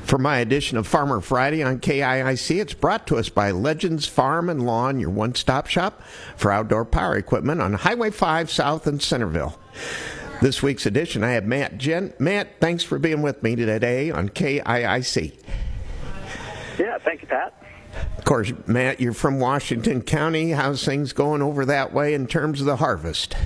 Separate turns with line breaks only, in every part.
For my edition of Farmer Friday on KIIC, it's brought to us by Legends Farm and Lawn, your one-stop shop for outdoor power equipment on Highway 5 South in Centerville. This week's edition, I have Matt Gent. Matt, thanks for being with me today on KIIC.
Yeah, thank you, Pat.
Of course, Matt, you're from Washington County. How's things going over that way in terms of the harvest?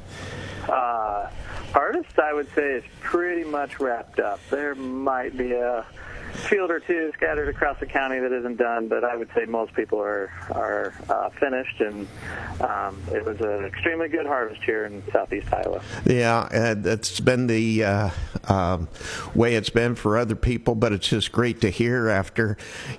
Harvest, I would say, is pretty much wrapped up. There might be a field or two scattered across the county that isn't done, but I would say most people are finished, and it was an extremely good harvest here in southeast Iowa.
Yeah, that's been the way it's been for other people, but it's just great to hear after,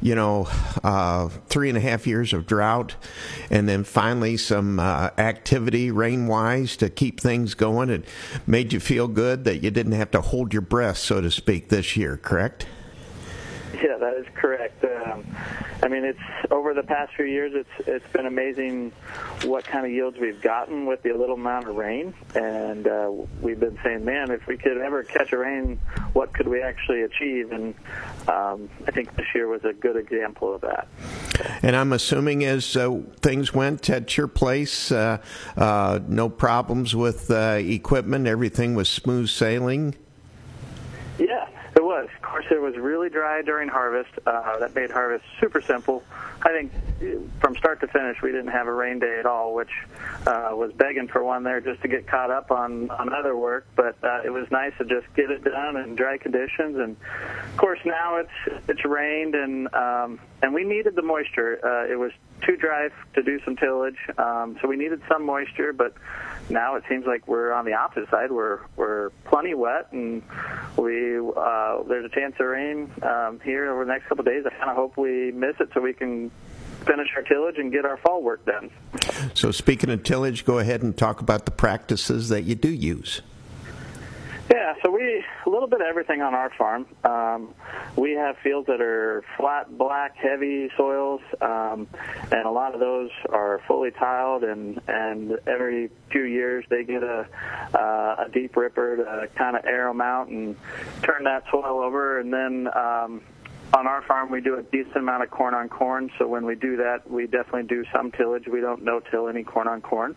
3.5 years of drought, and then finally some activity rain-wise to keep things going. It made you feel good that you didn't have to hold your breath, so to speak, this year, correct?
Yeah, that is correct. It's over the past few years, it's been amazing what kind of yields we've gotten with the little amount of rain, and we've been saying, man, if we could ever catch a rain, what could we actually achieve? And I think this year was a good example of that.
And I'm assuming as things went at your place, no problems with equipment, everything was smooth sailing?
Yeah, it was. Of course, it was really dry during harvest. That made harvest super simple. I think from start to finish, we didn't have a rain day at all, which was begging for one there just to get caught up on other work. But it was nice to just get it done in dry conditions. And of course, now it's rained, and we needed the moisture. It was too dry to do some tillage, so we needed some moisture. But now it seems like we're on the opposite side. We're plenty wet, and there's a chance of rain here over the next couple of days. I kind of hope we miss it so we can finish our tillage and get our fall work done.
So speaking of tillage, go ahead and talk about the practices that you do use.
Yeah, so a little bit of everything on our farm. We have fields that are flat, black, heavy soils, and a lot of those are fully tiled, and every few years they get a deep ripper to kind of air them out and turn that soil over. And then on our farm, we do a decent amount of corn on corn, so when we do that, we definitely do some tillage. We don't no-till any corn on corn.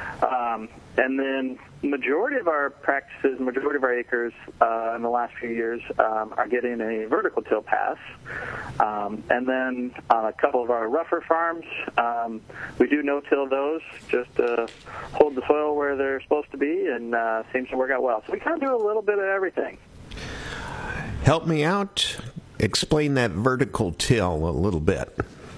And then majority of our practices, majority of our acres in the last few years are getting a vertical till pass. And then on a couple of our rougher farms, we do no-till those just to hold the soil where they're supposed to be, and seems to work out well. So we kind of do a little bit of everything.
Help me out. Explain that vertical till a little bit.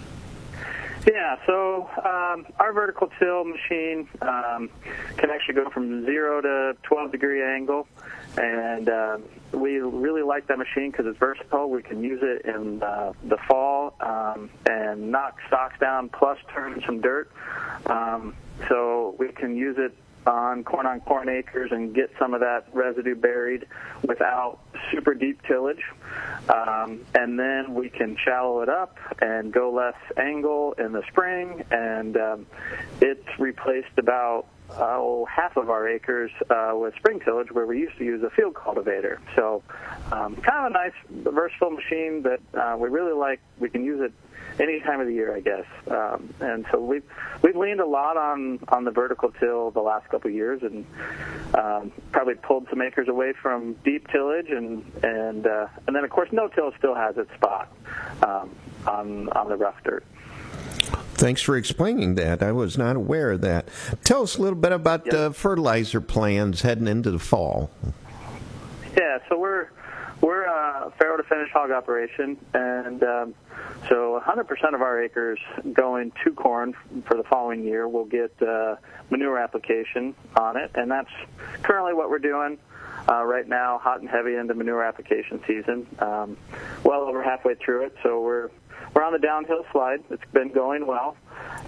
Yeah, so our vertical till machine can actually go from 0 to 12-degree angle, and we really like that machine because it's versatile. We can use it in the fall and knock stalks down plus turn some dirt. So we can use it on corn acres and get some of that residue buried without super deep tillage. And then we can shallow it up and go less angle in the spring, and it's replaced about half of our acres with spring tillage where we used to use a field cultivator. So kind of a nice versatile machine that we really like. We can use it any time of the year, I guess. And so we've leaned a lot on the vertical till the last couple of years, and probably pulled some acres away from deep tillage, and then of course no-till still has its spot on the rough dirt.
Thanks for explaining that. I was not aware of that. Tell us a little bit about fertilizer plans heading into the fall.
Yeah, so we're a farrow to finish hog operation, and so 100% of our acres going to corn for the following year will get manure application on it, and that's currently what we're doing right now, hot and heavy into manure application season. Well over halfway through it, so we're on the downhill slide. It's been going well,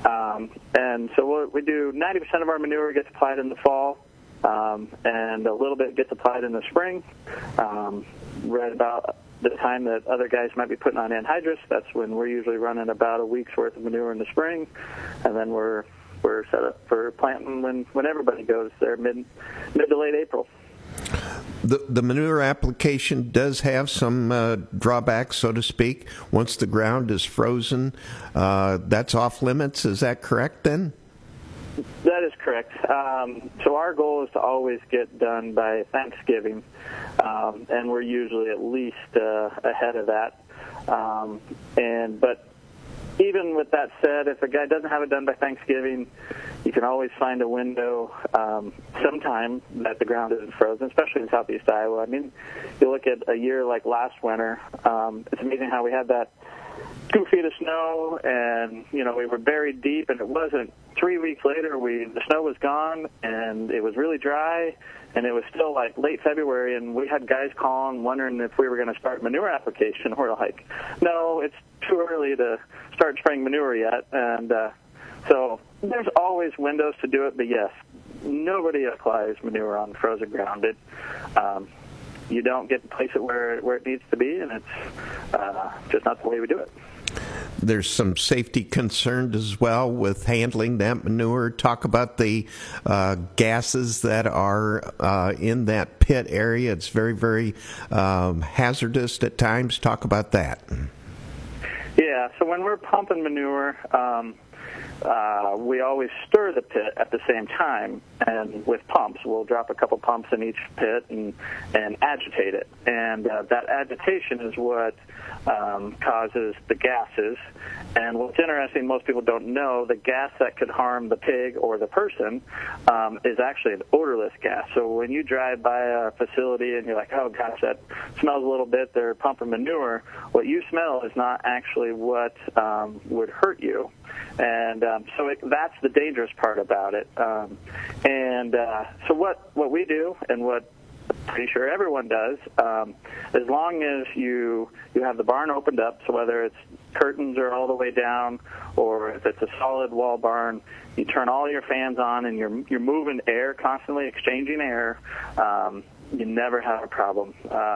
and so we do 90% of our manure gets applied in the fall, and a little bit gets applied in the spring. Right about the time that other guys might be putting on anhydrous, that's when we're usually running about a week's worth of manure in the spring, and then we're set up for planting when everybody goes there mid to late April.
The manure application does have some drawbacks, so to speak. Once the ground is frozen, that's off limits. Is that correct then?
That is correct. So our goal is to always get done by Thanksgiving, and we're usually at least ahead of that. But even with that said, if a guy doesn't have it done by Thanksgiving, you can always find a window sometime that the ground isn't frozen, especially in southeast Iowa. I mean, you look at a year like last winter, it's amazing how we had that 2 feet of snow, and we were buried deep, and it wasn't 3 weeks later the snow was gone, and it was really dry, and it was still like late February, and we had guys calling wondering if we were going to start manure application. We're like, no, it's too early to start spraying manure yet. And so there's always windows to do it, but yes, nobody applies manure on frozen ground. You don't get to place it where it needs to be, and it's just not the way we do it.
There's some safety concerns as well with handling that manure. Talk about the gases that are in that pit area. It's very, very hazardous at times. Talk about that.
Yeah, so when we're pumping manure, we always stir the pit at the same time, and with pumps. We'll drop a couple pumps in each pit and agitate it. And that agitation is what causes the gases. And what's interesting, most people don't know, the gas that could harm the pig or the person is actually an odorless gas. So when you drive by a facility and you're like, oh gosh, that smells a little bit, they're pumping manure, what you smell is not actually what would hurt you. And so that's the dangerous part about it. So what we do, and what I'm pretty sure everyone does, as long as you have the barn opened up, so whether it's curtains are all the way down or if it's a solid wall barn, you turn all your fans on and you're moving air, constantly exchanging air, you never have a problem.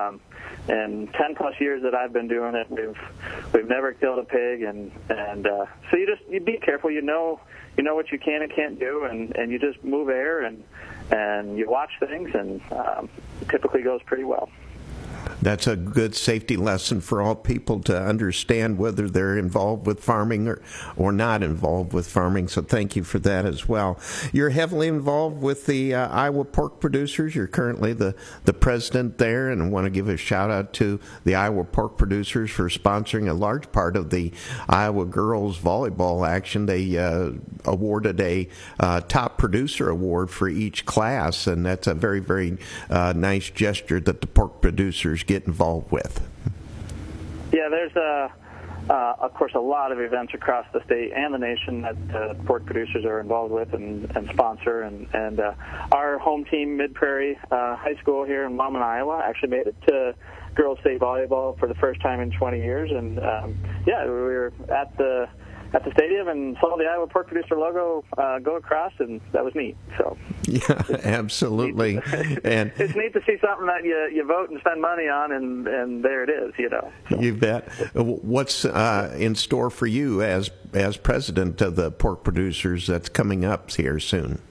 And 10 plus years that I've been doing it, we've never killed a pig, and so you be careful. You know what you can and can't do, and you just move air and you watch things, and it typically goes pretty well.
That's a good safety lesson for all people to understand, whether they're involved with farming or not involved with farming. So thank you for that as well. You're heavily involved with the Iowa pork producers. You're currently the president there, and I want to give a shout out to the Iowa pork producers for sponsoring a large part of the Iowa girls volleyball action. They awarded a top producer award for each class, and that's a very, very nice gesture that the pork producers get involved with.
Yeah, there's of course a lot of events across the state and the nation that pork producers are involved with and sponsor, and our home team, Mid Prairie High School here in Wellman, Iowa, actually made it to girls state volleyball for the first time in 20 years, and we were at the stadium and saw the Iowa pork producer logo go across, and that was neat. So
yeah, absolutely. And
it's neat to see something that you vote and spend money on, and there it is. So.
You bet. What's in store for you as president of the pork producers that's coming up here soon?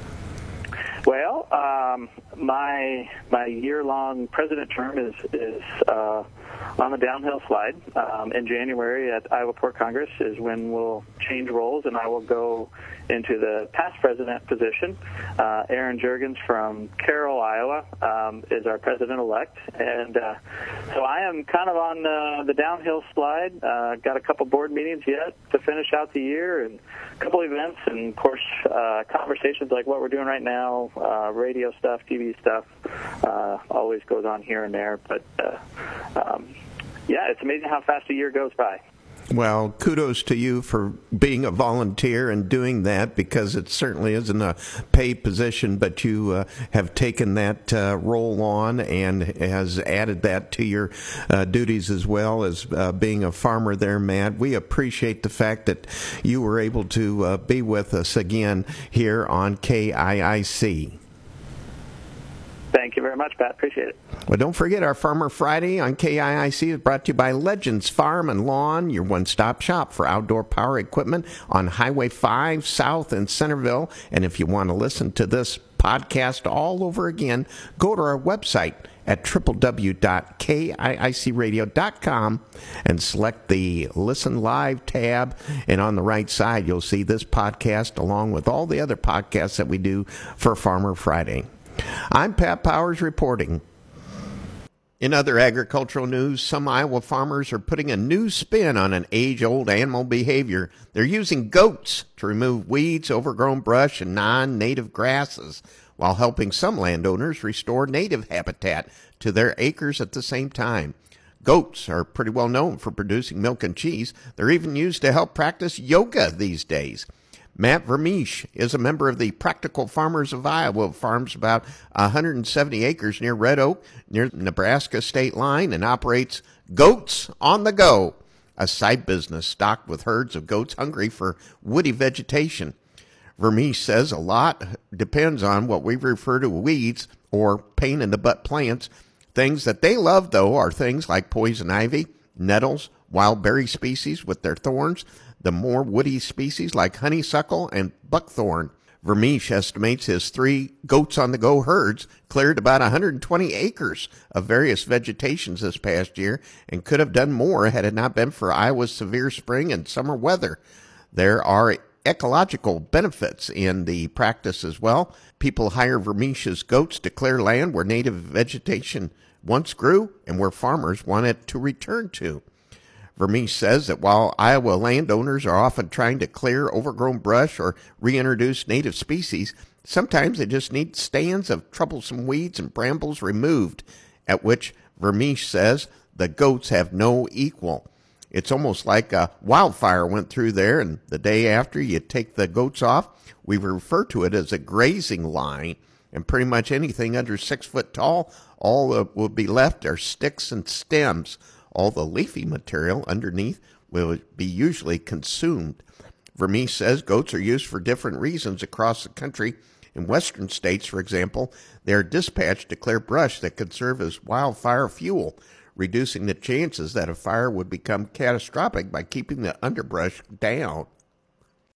Well, my year-long president term is on the downhill slide. In January at Iowa Pork Congress is when we'll change roles, and I will go into the past president position. Aaron Juergens from Carroll, Iowa, is our president-elect, and so I am kind of on the downhill slide. Got a couple board meetings yet to finish out the year, and a couple events, and of course conversations like what we're doing right now, radio stuff, TV stuff, always goes on here and there, but yeah, it's amazing how fast a year goes by.
Well, kudos to you for being a volunteer and doing that, because it certainly isn't a paid position, but you have taken that role on and has added that to your duties as well as being a farmer there, Matt. We appreciate the fact that you were able to be with us again here on KIIC.
Thank you very much, Pat. Appreciate it.
Well, don't forget our Farmer Friday on KIIC is brought to you by Legends Farm and Lawn, your one-stop shop for outdoor power equipment on Highway 5 South in Centerville. And if you want to listen to this podcast all over again, go to our website at www.kiicradio.com and select the Listen Live tab. And on the right side, you'll see this podcast along with all the other podcasts that we do for Farmer Friday. I'm Pat Powers reporting. In other agricultural news, some Iowa farmers are putting a new spin on an age-old animal behavior. They're using goats to remove weeds, overgrown brush, and non-native grasses, while helping some landowners restore native habitat to their acres at the same time. Goats are pretty well known for producing milk and cheese. They're even used to help practice yoga these days. Matt Vermeesh is a member of the Practical Farmers of Iowa, farms about 170 acres near Red Oak, near the Nebraska state line, and operates Goats on the Go, a side business stocked with herds of goats hungry for woody vegetation. Vermeesh says a lot depends on what we refer to weeds or pain-in-the-butt plants. Things that they love, though, are things like poison ivy, nettles, wild berry species with their thorns, the more woody species like honeysuckle and buckthorn. Vermeesh estimates his 3 goats-on-the-go herds cleared about 120 acres of various vegetations this past year and could have done more had it not been for Iowa's severe spring and summer weather. There are ecological benefits in the practice as well. People hire Vermeesh's goats to clear land where native vegetation once grew and where farmers want it to return to. Vermeesh says that while Iowa landowners are often trying to clear overgrown brush or reintroduce native species, sometimes they just need stands of troublesome weeds and brambles removed, at which Vermeesh says the goats have no equal. It's almost like a wildfire went through there, and the day after you take the goats off, we refer to it as a grazing line, and pretty much anything under 6 foot tall, all that will be left are sticks and stems. All the leafy material underneath will be usually consumed. Vermeesh says goats are used for different reasons across the country. In western states, for example, they are dispatched to clear brush that could serve as wildfire fuel, reducing the chances that a fire would become catastrophic by keeping the underbrush down.